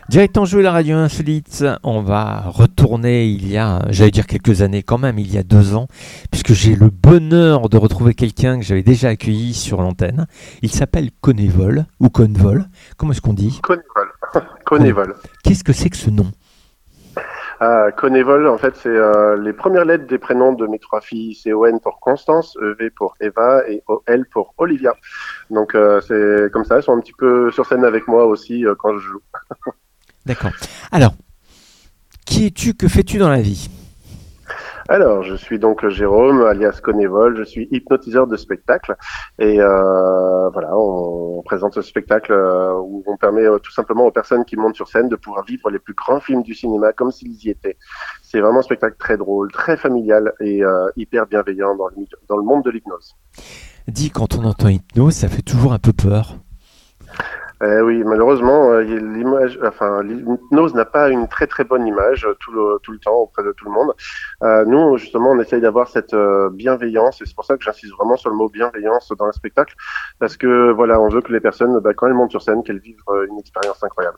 Direct en jeu, la radio insolite, on va retourner il y a, j'allais dire quelques années quand même, il y a 2 ans, puisque j'ai le bonheur de retrouver quelqu'un que j'avais déjà accueilli sur l'antenne. Il s'appelle Connévol, ou Convol, comment est-ce qu'on dit? Connévol. Connévol. Connévol. Qu'est-ce que c'est que ce nom? Connévol, en fait, c'est les premières lettres des prénoms de mes trois filles. C'est ON pour Constance, EV pour Eva et OL pour Olivia. Donc c'est comme ça, elles sont un petit peu sur scène avec moi aussi quand je joue. D'accord. Alors, qui es-tu, que fais-tu dans la vie? Alors, je suis donc Jérôme, alias Connévol, je suis hypnotiseur de spectacle et voilà, on présente ce spectacle où on permet tout simplement aux personnes qui montent sur scène de pouvoir vivre les plus grands films du cinéma comme s'ils y étaient. C'est vraiment un spectacle très drôle, très familial et hyper bienveillant dans le monde de l'hypnose. Dis, quand on entend hypnose, ça fait toujours un peu peur. Oui, malheureusement, l'hypnose n'a pas une très très bonne image tout le temps auprès de tout le monde. Nous, justement, on essaye d'avoir cette bienveillance, et c'est pour ça que j'insiste vraiment sur le mot bienveillance dans le spectacle, parce que voilà, on veut que les personnes, quand elles montent sur scène, qu'elles vivent une expérience incroyable.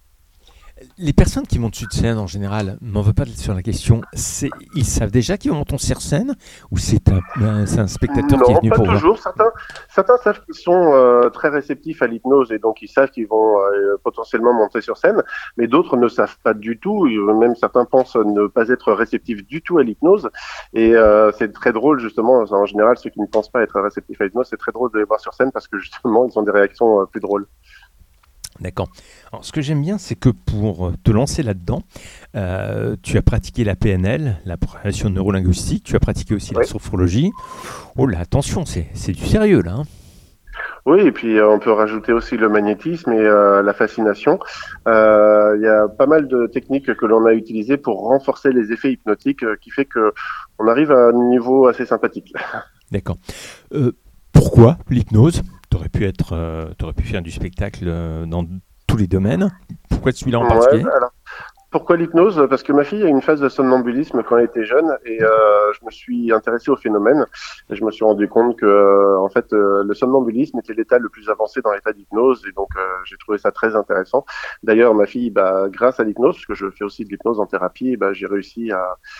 Les personnes qui montent sur scène, en général, m'en veux pas sur la question, ils savent déjà qu'ils vont monter sur scène ou c'est un spectateur qui est Non, venu pas pour voir? toujours. Certains savent qu'ils sont très réceptifs à l'hypnose et donc ils savent qu'ils vont potentiellement monter sur scène, mais d'autres ne savent pas du tout. Même certains pensent ne pas être réceptifs du tout à l'hypnose. Et c'est très drôle justement. En général, ceux qui ne pensent pas être réceptifs à l'hypnose, c'est très drôle de les voir sur scène parce que justement, ils ont des réactions plus drôles. D'accord. Alors, ce que j'aime bien, c'est que pour te lancer là-dedans, tu as pratiqué la PNL, la programmation neurolinguistique, tu as pratiqué aussi la Oui. sophrologie. Oh là, attention, c'est du sérieux là, hein. Oui, et puis on peut rajouter aussi le magnétisme et la fascination. Il y a pas mal de techniques que l'on a utilisées pour renforcer les effets hypnotiques, qui fait que on arrive à un niveau assez sympathique. D'accord. Pourquoi l'hypnose? T'aurais pu faire du spectacle dans tous les domaines. Pourquoi celui-là en Ouais, particulier? alors pourquoi l'hypnose? Parce que ma fille a eu une phase de somnambulisme quand elle était jeune et je me suis intéressé au phénomène et je me suis rendu compte que en fait le somnambulisme était l'état le plus avancé dans l'état d'hypnose et donc j'ai trouvé ça très intéressant. D'ailleurs ma fille, grâce à l'hypnose, parce que je fais aussi de l'hypnose en thérapie, j'ai réussi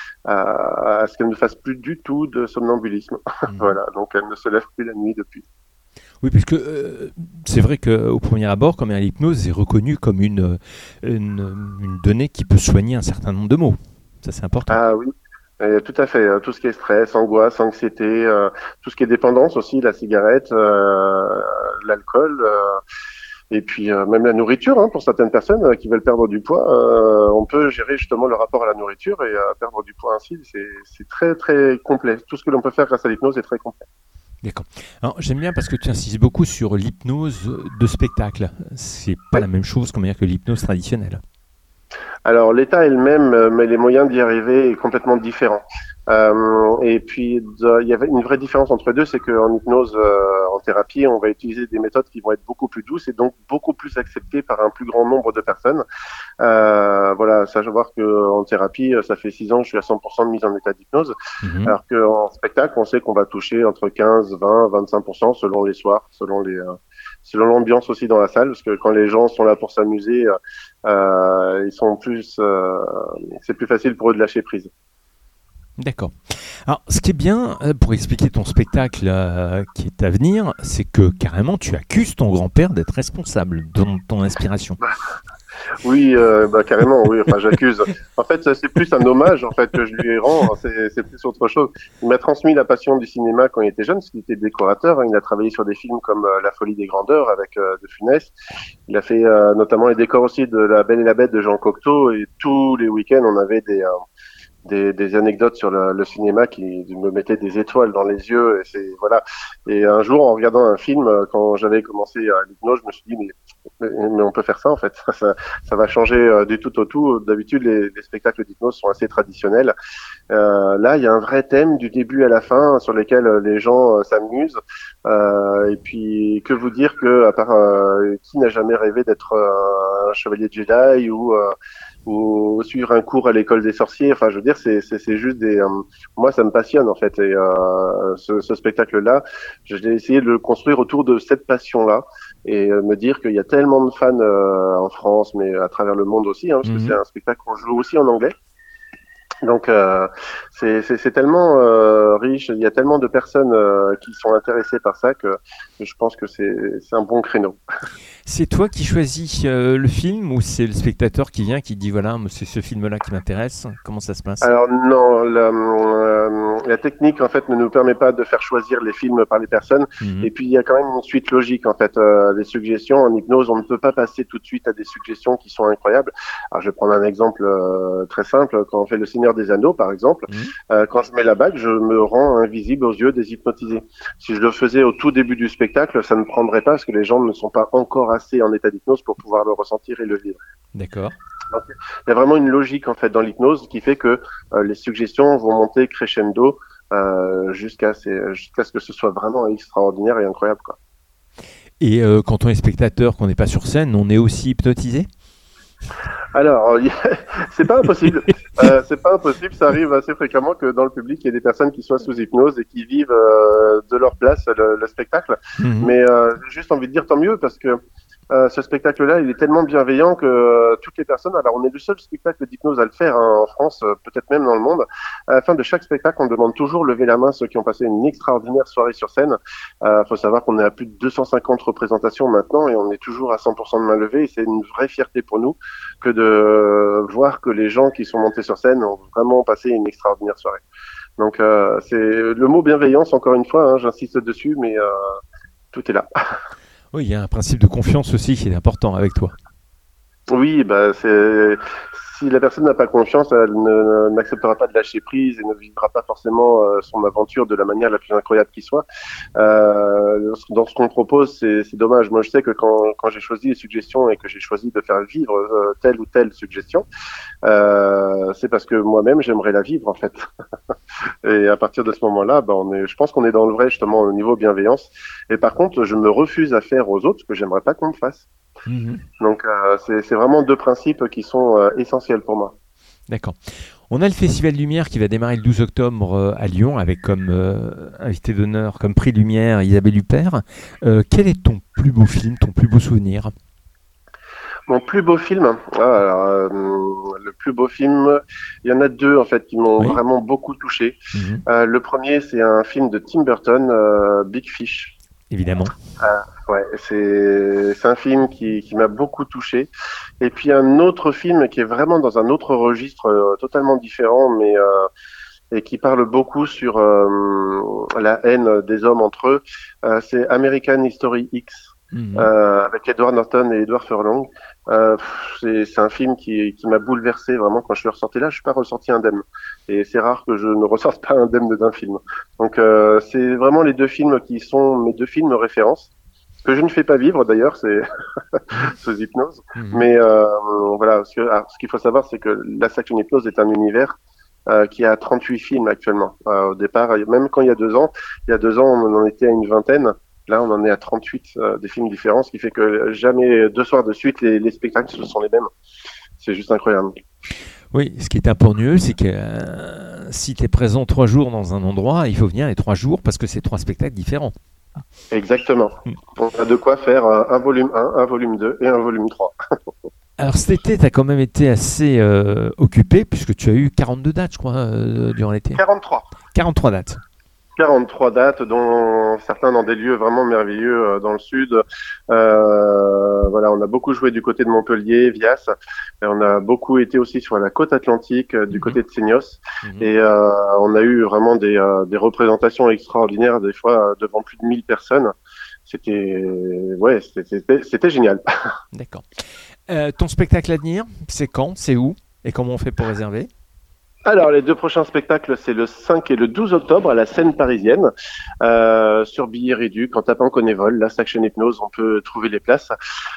à ce qu'elle ne fasse plus du tout de somnambulisme. Mhm. Voilà, donc elle ne se lève plus la nuit depuis. Oui, puisque c'est vrai qu'au premier abord, comme l'hypnose est reconnue comme une donnée qui peut soigner un certain nombre de maux. Ça, c'est important. Ah oui. Tout à fait. Tout ce qui est stress, angoisse, anxiété, tout ce qui est dépendance aussi, la cigarette, l'alcool, et puis même la nourriture, hein, pour certaines personnes qui veulent perdre du poids, on peut gérer justement le rapport à la nourriture et perdre du poids ainsi. C'est très très complet. Tout ce que l'on peut faire grâce à l'hypnose est très complet. D'accord. Alors, j'aime bien parce que tu insistes beaucoup sur l'hypnose de spectacle. C'est pas Oui. la même chose, comment dire, que l'hypnose traditionnelle. Alors l'état est le même, mais les moyens d'y arriver est complètement différent. Et puis il y avait une vraie différence entre les deux, c'est qu'en hypnose, en thérapie, on va utiliser des méthodes qui vont être beaucoup plus douces et donc beaucoup plus acceptées par un plus grand nombre de personnes. Voilà, savoir que en thérapie, ça fait 6 ans que je suis à 100% de mise en état d'hypnose, Mhm. alors qu'en spectacle, on sait qu'on va toucher entre 15, 20, 25% selon les soirs, selon l'ambiance aussi dans la salle, parce que quand les gens sont là pour s'amuser, ils sont c'est plus facile pour eux de lâcher prise. D'accord. Alors, ce qui est bien, pour expliquer ton spectacle qui est à venir, c'est que carrément tu accuses ton grand-père d'être responsable de ton inspiration. Oui, carrément, oui. Enfin, j'accuse. En fait, c'est plus un hommage en fait que je lui rends. C'est plus autre chose. Il m'a transmis la passion du cinéma quand il était jeune, parce qu'il était décorateur. Il a travaillé sur des films comme La Folie des Grandeurs avec De Funès. Il a fait notamment les décors aussi de La Belle et la Bête de Jean Cocteau. Et tous les week-ends, on avait des anecdotes sur le cinéma qui me mettaient des étoiles dans les yeux. Et c'est voilà. Et un jour, en regardant un film, quand j'avais commencé à l'hypnose, je me suis dit mais on peut faire ça en fait. Ça va changer du tout au tout. D'habitude, les spectacles d'hypnose sont assez traditionnels. Là, il y a un vrai thème du début à la fin sur lesquels les gens s'amusent. Et puis, que vous dire que, à part qui n'a jamais rêvé d'être un chevalier Jedi ou suivre un cours à l'école des sorciers. Enfin, je veux dire, c'est juste moi, ça me passionne en fait. Et ce spectacle-là, j'ai essayé de le construire autour de cette passion-là. et me dire qu'il y a tellement de fans en France, mais à travers le monde aussi, hein, parce que c'est un spectacle qu'on joue aussi en anglais. Donc c'est tellement riche, il y a tellement de personnes qui sont intéressées par ça que je pense que c'est un bon créneau. C'est toi qui choisis le film ou c'est le spectateur qui vient qui dit voilà, c'est ce film-là qui m'intéresse? Comment ça se passe? Alors non, la technique en fait ne nous permet pas de faire choisir les films par les personnes. Et puis il y a quand même une suite logique en fait. Les suggestions en hypnose, on ne peut pas passer tout de suite à des suggestions qui sont incroyables. Alors je vais prendre un exemple très simple. Quand on fait Le Seigneur des Anneaux par exemple, quand je mets la bague, je me rends invisible aux yeux des hypnotisés. Si je le faisais au tout début du spectacle, ça ne prendrait pas parce que les gens ne sont pas encore assez en état d'hypnose pour pouvoir le ressentir et le vivre. D'accord. Donc, il y a vraiment une logique en fait dans l'hypnose qui fait que les suggestions vont monter crescendo jusqu'à ce que ce soit vraiment extraordinaire et incroyable, quoi. Et quand on est spectateur, qu'on n'est pas sur scène, on est aussi hypnotisé? Alors, c'est pas impossible. C'est pas impossible. Ça arrive assez fréquemment que dans le public, il y ait des personnes qui soient sous hypnose et qui vivent de leur place le spectacle. Mais j'ai juste envie de dire tant mieux parce que ce spectacle-là, il est tellement bienveillant que toutes les personnes, alors on est le seul spectacle d'hypnose à le faire en France, peut-être même dans le monde. À la fin de chaque spectacle, on demande toujours lever la main ceux qui ont passé une extraordinaire soirée sur scène. Faut savoir qu'on est à plus de 250 représentations maintenant et on est toujours à 100% de main levée. Et c'est une vraie fierté pour nous que de voir que les gens qui sont montés sur scène ont vraiment passé une extraordinaire soirée. Donc c'est le mot bienveillance, encore une fois, hein, j'insiste dessus, mais tout est là. Oui, il y a un principe de confiance aussi qui est important avec toi. Oui, bah si la personne n'a pas confiance, elle n'acceptera pas de lâcher prise et ne vivra pas forcément son aventure de la manière la plus incroyable qui soit. Dans ce qu'on propose, c'est dommage. Moi, je sais que quand j'ai choisi les suggestions et que j'ai choisi de faire vivre telle ou telle suggestion, c'est parce que moi-même j'aimerais la vivre en fait. Et à partir de ce moment-là, bah, je pense qu'on est dans le vrai justement au niveau bienveillance. Et par contre, je me refuse à faire aux autres ce que j'aimerais pas qu'on me fasse. Donc c'est vraiment deux principes qui sont essentiels pour moi. D'accord. On a le Festival Lumière qui va démarrer le 12 octobre à Lyon avec comme invité d'honneur, comme prix Lumière, Isabelle Huppert. Quel est ton plus beau film, ton plus beau souvenir? Mon plus beau film, le plus beau film, il y en a deux en fait qui m'ont vraiment beaucoup touché. Le premier, c'est un film de Tim Burton, Big Fish. Évidemment. Ouais, c'est un film qui m'a beaucoup touché. Et puis un autre film qui est vraiment dans un autre registre totalement différent, mais et qui parle beaucoup sur la haine des hommes entre eux. C'est American History X. Avec Edward Norton et Edward Furlong. C'est un film qui m'a bouleversé vraiment quand je suis ressorti là. Je suis pas ressorti indemne. Et c'est rare que je ne ressorte pas indemne d'un film. Donc c'est vraiment les deux films qui sont mes deux films références. Que je ne fais pas vivre d'ailleurs, c'est sous hypnose. Mais voilà, ce qu'il faut savoir, c'est que la section hypnose est un univers qui a 38 films actuellement. Au départ, même quand il y a 2 ans, on en était à une vingtaine. Là, on en est à 38 des films différents, ce qui fait que jamais 2 soirs de suite, les spectacles ce sont les mêmes. C'est juste incroyable. Oui, ce qui est important, c'est que si tu es présent 3 jours dans un endroit, il faut venir les 3 jours parce que c'est 3 spectacles différents. Exactement. On a de quoi faire un volume 1, un volume 2 et un volume 3. Alors cet été, tu as quand même été assez occupé puisque tu as eu 42 dates, je crois, durant l'été. 43. 43 dates. 43 dates, dont certains dans des lieux vraiment merveilleux dans le sud. Voilà, on a beaucoup joué du côté de Montpellier, Vias. Et on a beaucoup été aussi sur la côte atlantique, du côté de Seignos. Et on a eu vraiment des représentations extraordinaires, des fois devant plus de 1000 personnes. C'était génial. D'accord. Ton spectacle à venir, c'est quand, c'est où et comment on fait pour réserver? Alors, les 2 prochains spectacles, c'est le 5 et le 12 octobre à la Seine parisienne, sur billets réduits. En tapant Connévol, la Section Hypnose, on peut trouver les places.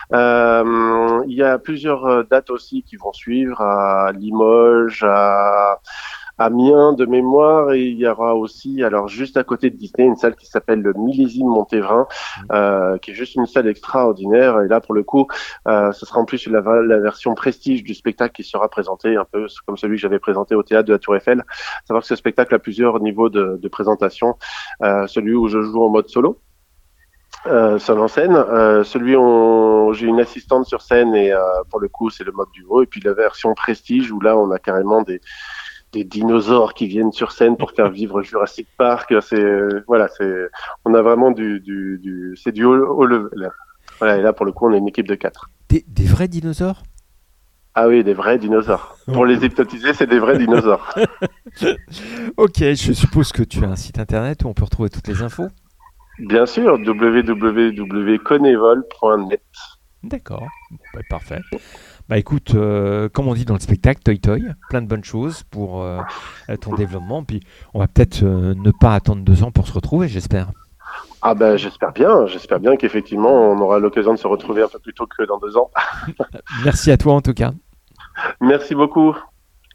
Il y a plusieurs dates aussi qui vont suivre à Limoges, à Amiens de mémoire, et il y aura aussi, alors juste à côté de Disney, une salle qui s'appelle le Millésime Montévrain, qui est juste une salle extraordinaire. Et là, pour le coup, ce sera en plus la version prestige du spectacle qui sera présenté, un peu comme celui que j'avais présenté au théâtre de la Tour Eiffel. Savoir que ce spectacle a plusieurs niveaux de présentation. Celui où je joue en mode solo, Seul en scène. Celui où j'ai une assistante sur scène et pour le coup c'est le mode duo. Et puis la version Prestige où là on a carrément des dinosaures qui viennent sur scène pour faire vivre Jurassic Park. On a vraiment c'est du haut level. Voilà, et là pour le coup on est une équipe de 4. Des vrais dinosaures? Ah oui, des vrais dinosaures. Pour les hypnotiser, c'est des vrais dinosaures. Ok, je suppose que tu as un site internet où on peut retrouver toutes les infos. Bien sûr, www.conevol.net. D'accord, parfait. Bah écoute, comme on dit dans le spectacle, toi toy, plein de bonnes choses pour ton développement. Puis on va peut-être ne pas attendre 2 ans pour se retrouver, j'espère. Ah ben j'espère bien qu'effectivement on aura l'occasion de se retrouver un peu plus tôt que dans 2 ans. Merci à toi en tout cas. Merci beaucoup.